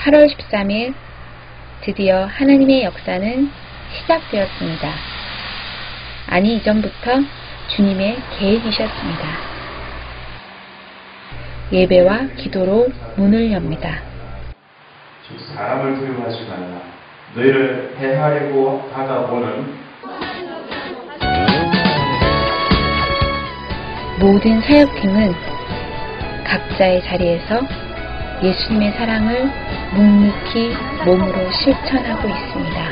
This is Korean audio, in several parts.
8월 13일 드디어 하나님의 역사는 시작되었습니다. 아니, 이전부터 주님의 계획이셨습니다. 예배와 기도로 문을 엽니다. 사람을 두려워하지 말라. 너희를 해하려고 다가오는 모든 사역팀은 각자의 자리에서 예수님의 사랑을 묵묵히 몸으로 실천하고 있습니다.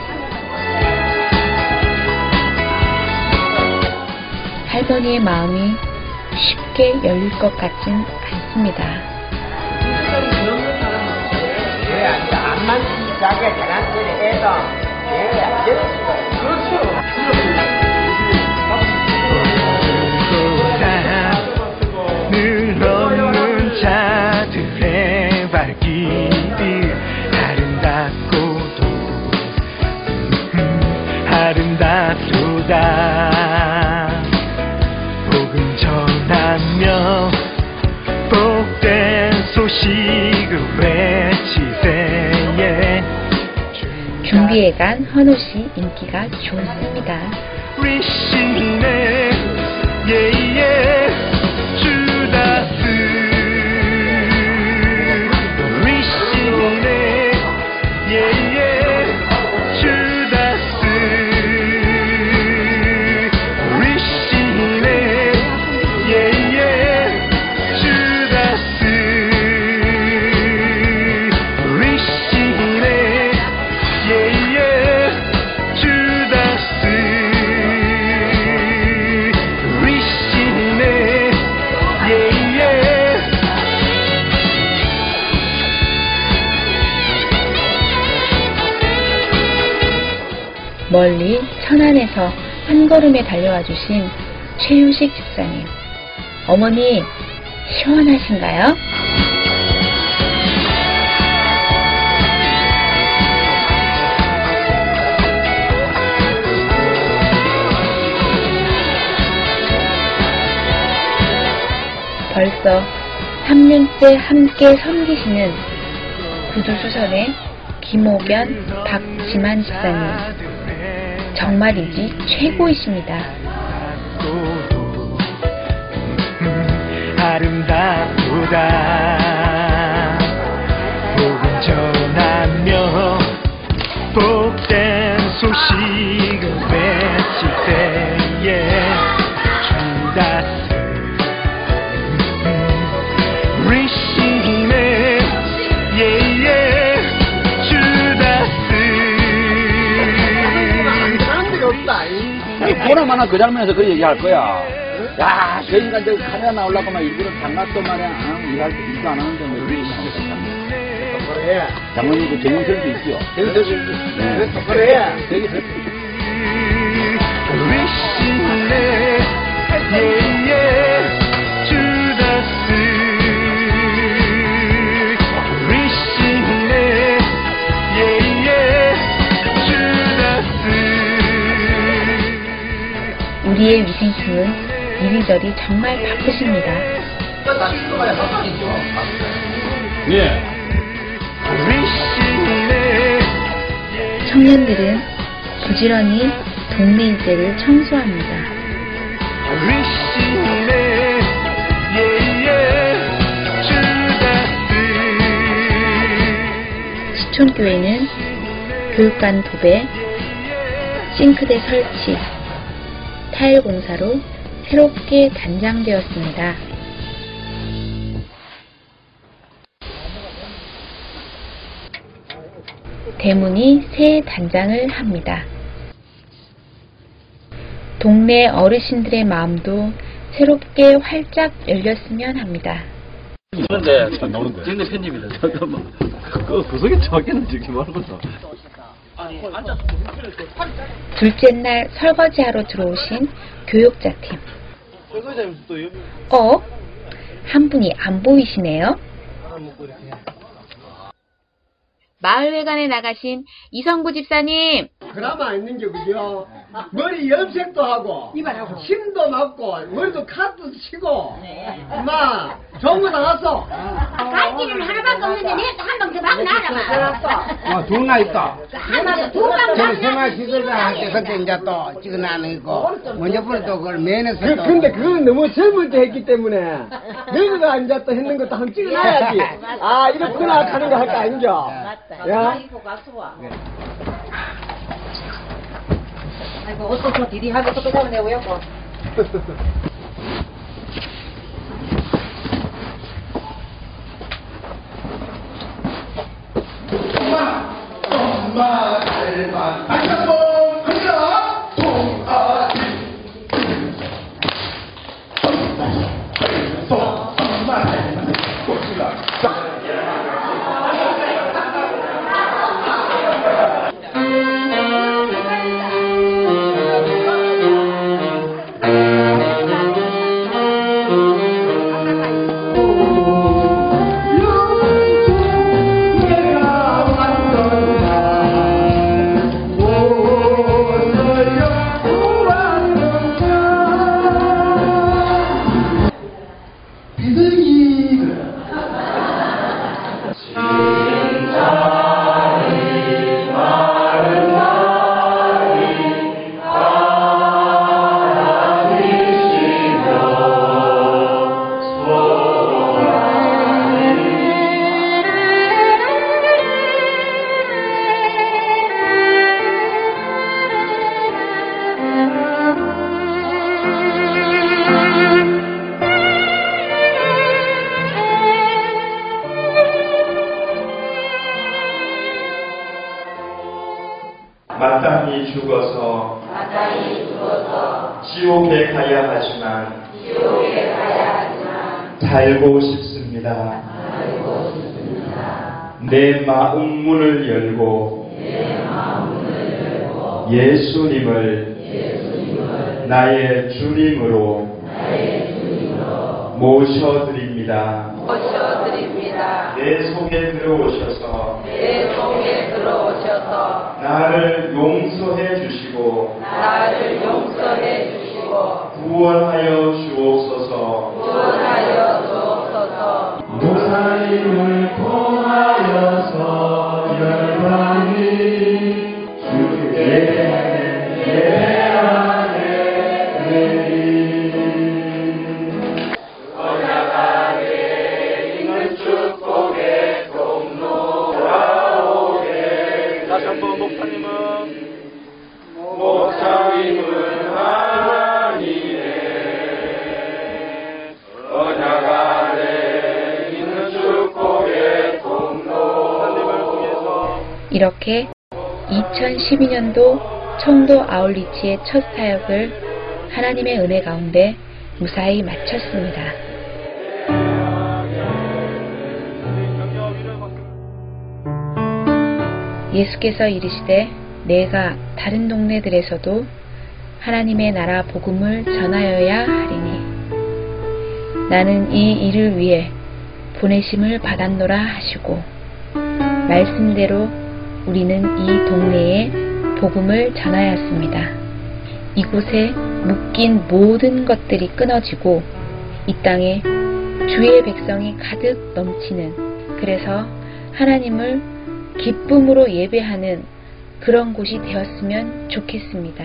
할머니의 마음이 쉽게 열릴 것 같진 않습니다. 암만 자기가 잘한 소리 해도 안 되는 수가 그렇죠. 늘 없는 자들의 발길이 아름답고도 아름답도다. 복음 전하며 복된 소식을 외치세. 준비해 간 헌옷이 인기가 좋습니다. 리시네 예예 주다스 리시네 예예 주다스 리시네 예예 주다스 리시네 예예 주다스 리시네 예예. 멀리 천안에서 한 걸음에 달려와 주신 최유식 집사님. 어머니, 시원하신가요? 벌써 3년째 함께 섬기시는 구두수선의 김호변, 박지만 집사님. 정말이지 최고이십니다. 아름답도다. 복음 전하며 복된 소식을 외칠 때에 주다스 리시네 예예 주다스. 보나마나 그 장면에서 그 얘기할 거야. 야, 저 인간 저기 카메라 나오려고 막 일부러 장난도 말이야. 일할 때 일도 안 하는데 뭐 이렇게 그래. 장모님도 정영철도 있죠. 정영철도 있죠. 그래. 리시네 예예 주다스 리시네 예예 주다스. 우리의 위생팀은 이리저리 정말 바쁘십니다. 예. 청년들은 부지런히 동네 일대를 청소합니다. 리시네 예예 주다스. 시촌교회는 교육관 도배, 싱크대 설치, 타일 공사로 새롭게 단장되었습니다. 대문이 새 단장을 합니다. 동네 어르신들의 마음도 새롭게 활짝 열렸으면 합니다. 그런데 나오는데. 정례 편집이다. 잠깐만. 그 속에 저기는 저기 말고서. 둘째 날 설거지하러 들어오신 교육자팀. 한 분이 안 보이시네요. 마을회관에 나가신 이성구 집사님. 그나마 있는 게 그죠? 머리 염색도 하고, 힘도 맞고, 머리도 카트도 치고, 막 좋은 거 나왔어. 갈 길은 하나밖에 없는데 내가 한 방 더 막 나가봐. 돈나 있다. 하나도 두방 저는 생활 시설자한테 그때 이제 또 찍어나는 있고 먼저 부터 그걸 면에서 또 근데 그건 너무 젊을 때 했기 때문에 너희가 이제 또 했는 것도 한번 찍어놔야지. 아 이렇구나 하는 거 할 거 아니죠? 야. 아이고 어떻게 디디 하고 또 잡아내 오였고. 엄마 닮아 다시 한번 갑니다. 동아리 엄마 닮아 꽃이라 마땅히 죽어서 지옥에 가야 하지만 살고 싶습니다. 내 마음 문을 열고 예수님을 나의 주님으로 모셔드립니다. 내 속에 들어오셔서 나를 용서해 주시고 구원하여 주옵소서. 무사님을 통하여서 열방이 주께 예하네. 언약안에 있는 축복의 통로 돌아오게. 다시 한번 목사님은 하나님의 언약 안에 있는 축복의 통로. 이렇게 2012년도 청도 아울리치의 첫 사역을 하나님의 은혜 가운데 무사히 마쳤습니다. 예수께서 이르시되 내가 다른 동네들에서도 하나님의 나라 복음을 전하여야 하리니 나는 이 일을 위해 보내심을 받았노라 하시고 말씀대로 우리는 이 동네에 복음을 전하였습니다. 이곳에 묶인 모든 것들이 끊어지고 이 땅에 주의 백성이 가득 넘치는, 그래서 하나님을 기쁨으로 예배하는 그런 곳이 되었으면 좋겠습니다.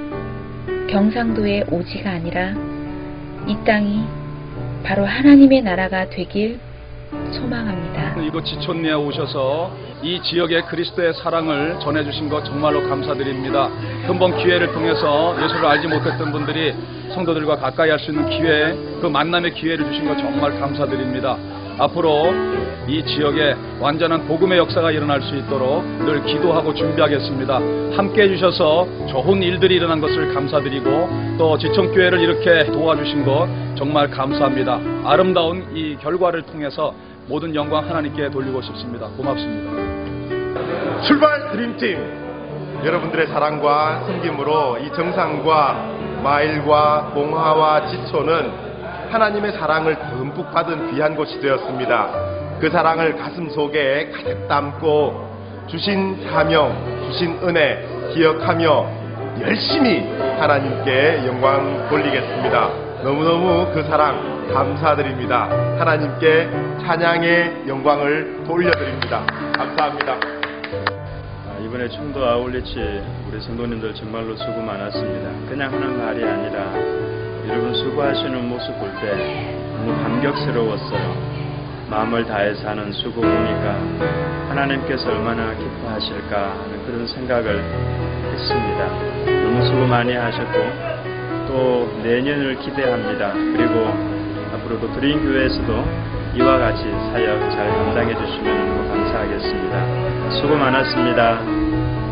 경상도의 오지가 아니라 이 땅이 바로 하나님의 나라가 되길 소망합니다. 이곳 지촌리에 오셔서 이 지역의 그리스도의 사랑을 전해주신 것 정말로 감사드립니다. 근본 기회를 통해서 예수를 알지 못했던 분들이 성도들과 가까이 할 수 있는 기회, 그 만남의 기회를 주신 것 정말 감사드립니다. 앞으로 이 지역에 완전한 복음의 역사가 일어날 수 있도록 늘 기도하고 준비하겠습니다. 함께 해주셔서 좋은 일들이 일어난 것을 감사드리고 또 지청교회를 이렇게 도와주신 것 정말 감사합니다. 아름다운 이 결과를 통해서 모든 영광 하나님께 돌리고 싶습니다. 고맙습니다. 출발 드림팀! 여러분들의 사랑과 섬김으로 이 정상과 마일과 봉화와 지초는 하나님의 사랑을 듬뿍 받은 귀한 곳이 되었습니다. 그 사랑을 가슴 속에 가득 담고 주신 사명, 주신 은혜 기억하며 열심히 하나님께 영광 돌리겠습니다. 너무너무 그 사랑 감사드립니다. 하나님께 찬양의 영광을 돌려드립니다. 감사합니다. 이번에 청도 아울리치 우리 성도님들 정말로 수고 많았습니다. 그냥 하는 말이 아니라 여러분 수고하시는 모습 볼 때 너무 감격스러웠어요. 마음을 다해서 하는 수고 보니까 하나님께서 얼마나 기뻐하실까 하는 그런 생각을 했습니다. 너무 수고 많이 하셨고 또 내년을 기대합니다. 그리고 앞으로도 그린교회에서도 이와 같이 사역 잘 감당해 주시면 너무 감사하겠습니다. 수고 많았습니다.